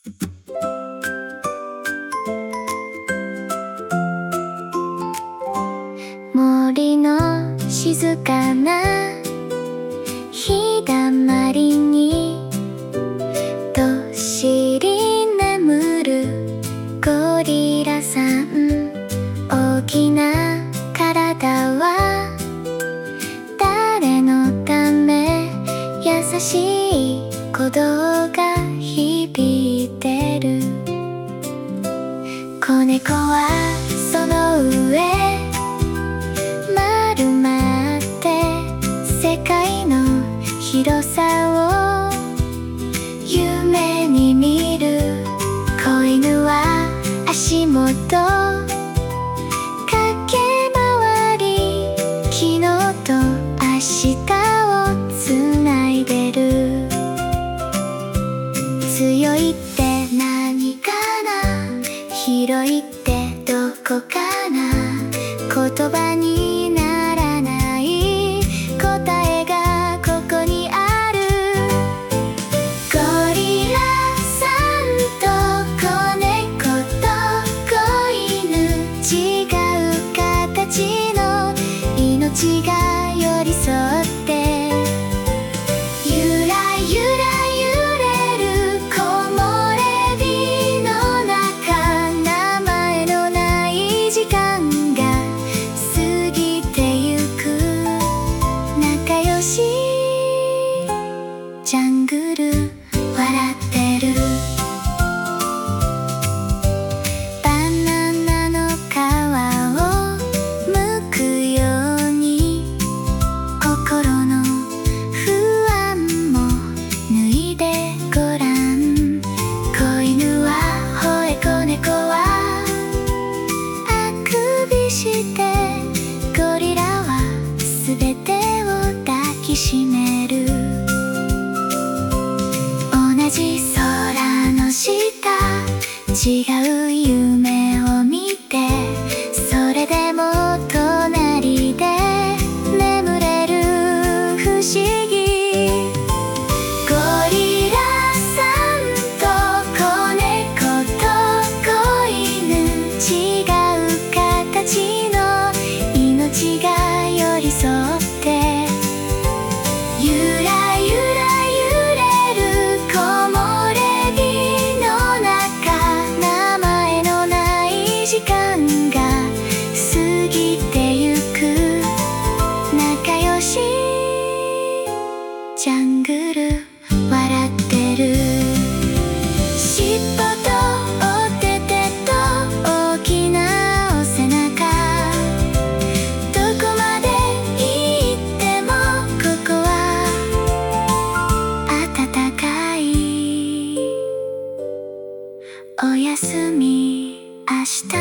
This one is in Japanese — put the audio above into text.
森の静かな日だまりにどっしり眠るゴリラさん。大きな体は誰のため？優しい鼓動が響いてる。子猫はその上丸まって世界の広さを夢に見る。子犬は足元駆け回り昨日と明日をつないでる。強いって何かな、広いってどこかな。言葉にならない答えがここにある。ゴリラさんと子猫と子犬、違う形の命が寄り添ってゆらゆら揺れる木漏れ日の中。名前のない時間が過ぎてゆく。仲良しジャングル笑ってる。バナナの皮を剥くように心の不安も脱いでごらん。子犬は吠え子猫はあくびして、ゴリラはすべてを抱きしめる。同じ空の下違う夢を見て、それでも隣で眠れる不思議。ゴリラさんと子猫と子犬、違う形の命が寄り添ってゆらゆら揺れる木漏れ日の中。名前のない時間が過ぎてゆく。仲良しジャングル笑ってる。尻尾とお手手と大きなお背中、どこまで行ってもここは暖かい。おやすみ明日。